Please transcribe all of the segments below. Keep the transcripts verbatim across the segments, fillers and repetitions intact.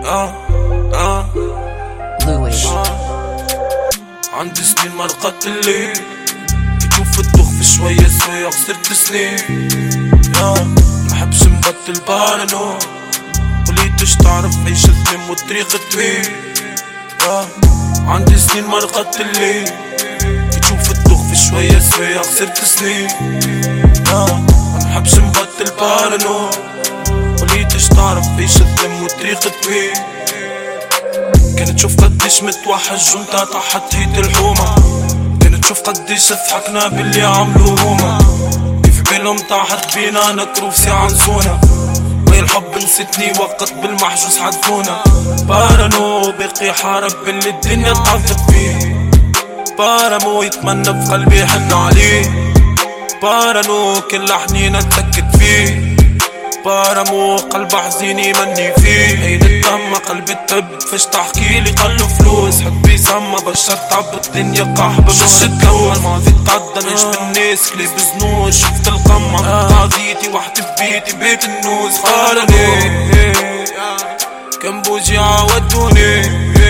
اه اه Louis. عندي سنين ما رقدت الليل، بشوف الدخ في شوية شوية خسرت سنين. يا محبش نبطل بارانو، وليتش تعرف ايش الذم والطريق طويل. يا عندي سنين ما رقدت الليل، بشوف الدخ في شوية شوية خسرت سنين. يا محبش نبطل بارانو، وليتش تعرف ايش الذم والطريق طويل. كانت تشوف قديش متوحش وانت تحت هيت الحومة، كانت تشوف قديش ضحكنا باللي عملو هما، كيف بالهم طاحت بينا نكروف ساعة نسونا، ويا الحب نسيتني وقت بالمحجوز حدفونا. بارانو باقي حارب باللي الدنيا تعذب فيه، بارامو يتمنى في قلبي حن عليه، بارانو كل حنين اتأكد فيه، بارامو قلب حزين يمني فيه. عين الدم قلبي تب فاش تحكيلي قلو فلوس، حبي سما بشر تعب الدنيا قحبة مش تلوث. الماضي تعدى نجم الناس كليب زنوش، شفت القمة قاضيتي وحدي في بيتي بيت النوس. قالني كم بوجي عودوني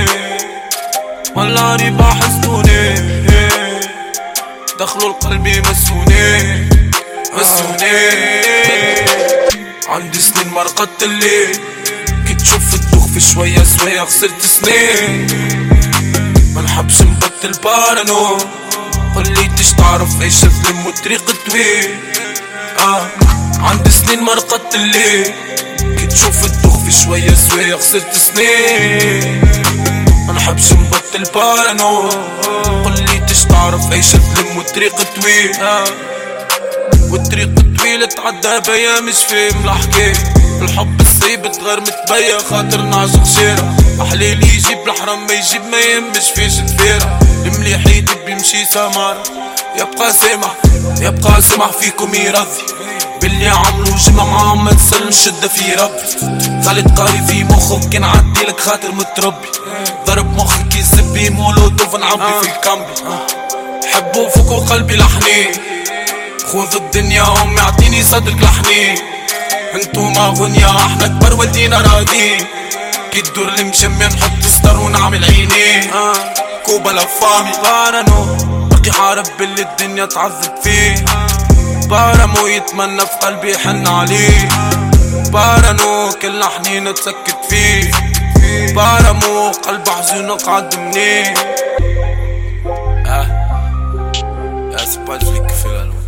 والله ريبا حسدوني، دخلوا لقلبي مسوني مسوني. عندي سنين ما رقدت الليل، كي تشوف الدخ في شوية شوية خسرت سنين. ما نحبش نبطل بارانو، خليتش تعرف ايش الذم والطريق طويل. اه عندي سنين ما رقدت الليل، كي تشوف الدخ في شوية شوية خسرت سنين. ما نحبش نبطل بارانو، خليتش تعرف ايش الذم والطريق طويل. آه والطريق طويل تعدى بيا مش فاهم الحكاية، الحب الصيب تغير متبيا خاطر نعشق شارع. أحلالي يجيب الحرام ما يجيب ما يهمش فيش تفارع، المليح يدب بيمشي سمارة يبقى سامح يبقى سامح فيكم يرضي، باللي عملو جمع معاهم ما تسلم شدة في ربي. خالد قاري في مخك كان عديلك خاطر متربي، ضرب مخك يسبي مولوتوف نعبي في الكامبي. حبوا فوقو قلبي لحنين، خذ الدنيا امي اعطيني صدرك لحنين. انتوما غنيا احنا كبر ودينا راضين، كي تدور المجمع نحط ستار ونعمل عينين. آه. كوبا لفامي بارانو باقي حارب باللي الدنيا تعذب فيه، بارامو يتمنى في قلبي يحن عليه، بارانو كل حنين تسكت فيه، بارامو قلب حزين قعد منيه. اه اه c'est pas lui qui fait la loi.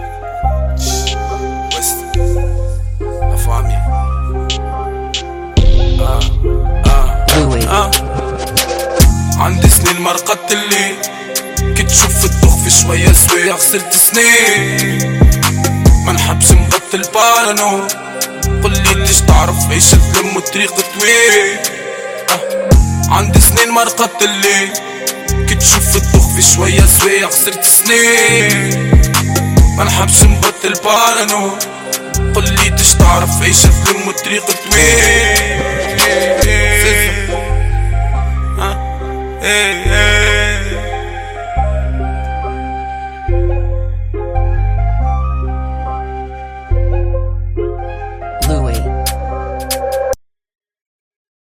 West la famille. اه اه Louis. اه عندي سنين ما رقدت الليل، كي تشوف الدخ في شوية شوية خسرت سنين. ما نحبش نبطل بارانو، قليتش تعرف ايش الذم والطريق طويل. آه. عندي سنين ما رقدت الليل، كي تشوف الدخ في شوية شوية خسرت سنين. ما نحبش نبطل بارانو، قليتش تعرف ايش الذم والطريق طويل.